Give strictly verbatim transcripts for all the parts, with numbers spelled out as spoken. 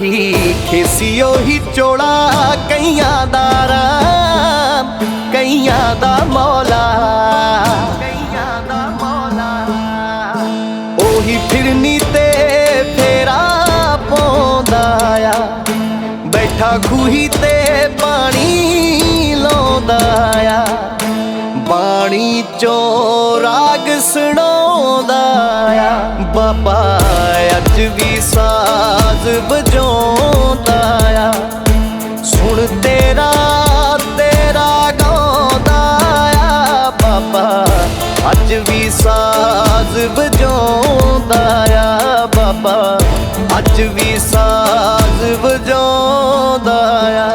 ਮੇਰੀ ਖੇਸੀ ਉਹੀ ਚੋਲਾ ਕਈਆਂ ਦਾ ਰਾਮ ਕਈਆਂ ਦਾ ਮੌਲਾ ਕਈਆਂ ਦਾ ਮੌਲਾ ਉਹੀ ਫਿਰਨੀ ਤੇ ਫੇਰਾ ਪਾਉਂਦਾ ਆ ਬੈਠਾ ਖੂਹੀ ਤੇ ਪਾਣੀ ਲਾਉਂਦਾ ਆ ਬਾਣੀ ਚੋਂ ਰਾਗ ਸੁਣਾਉਂਦਾ ਆ ਬਾਬਾ ਅੱਜ ਵੀ ਸਾਜ਼ ਵਜਾਉਂਦਾ ਆ ਸੁਣ ਤੇਰਾ ਤੇਰਾ ਗਾਉਂਦਾ ਆ ਬਾਬਾ ਅੱਜ ਵੀ ਸਾਜ਼ ਵਜਾਉਂਦਾ ਆ ਬਾਬਾ ਅੱਜ ਵੀ ਸਾਜ਼ ਵਜਾਉਂਦਾ ਆ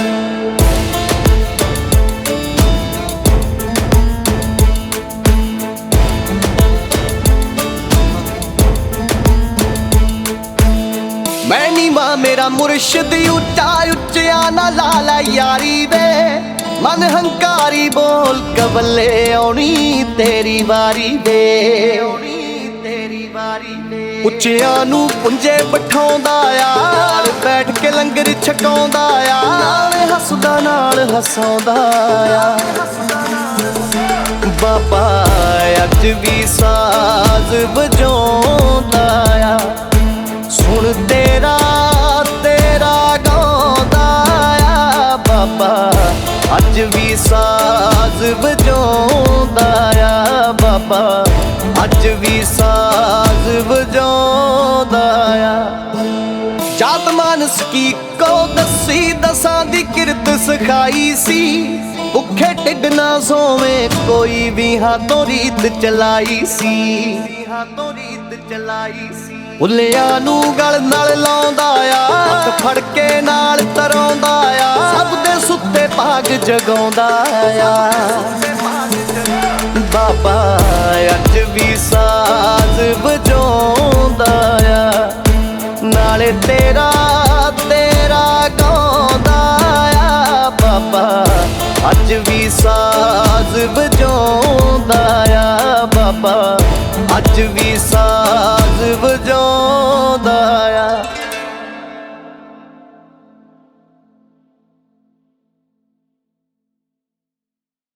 मैं नी मां मेरा मुर्शिद उच्चा उच्चिया ना लाला यारी वे मन हंकारी बोल कबले आउणी तेरी वारी वे तेरी वारी वे उच्चिया नू पुंजे बिठाउंदा यार बैठ के लंगर छकाउंदा आ नाल हसदा नाल हसाउंदा आ बाबा अज भी साज वजाउंदा आ सुन तेरा तेरा गाउँदा आ बाबा अज भी साज वजाउँदा आ बाबा अज भी साज वजाउँदा आ जात मानस की को दसी दसां दी किरत सिखाई सी भुखे ढिड ना सोवे कोई भी हाथों रीत चलाई सी हाथों रीत चलाई सी ਉੱਲਿਆਂ ਨੂੰ ਗਲ ਨਾਲ ਲਾਉਂਦਾ ਆ ਹੱਥ ਫੜ ਕੇ ਨਾਲ ਤਰਾਉਂਦਾ ਆ ਸਭ ਦੇ ਸੁੱਤੇ ਭਾਗ ਜਗਾਉਂਦਾ ਆ ਬਾਬਾ ਅੱਜ ਵੀ ਸਾਜ਼ ਵਜਾਉਂਦਾ ਆ ਨਾਲੇ ਤੇਰਾ ਤੇਰਾ ਗਾਉਂਦਾ ਆ ਬਾਬਾ ਅੱਜ ਵੀ ਸਾਜ਼ ਵਜਾਉਂਦਾ ਆ ਬਾਬਾ ਅੱਜ ਵੀ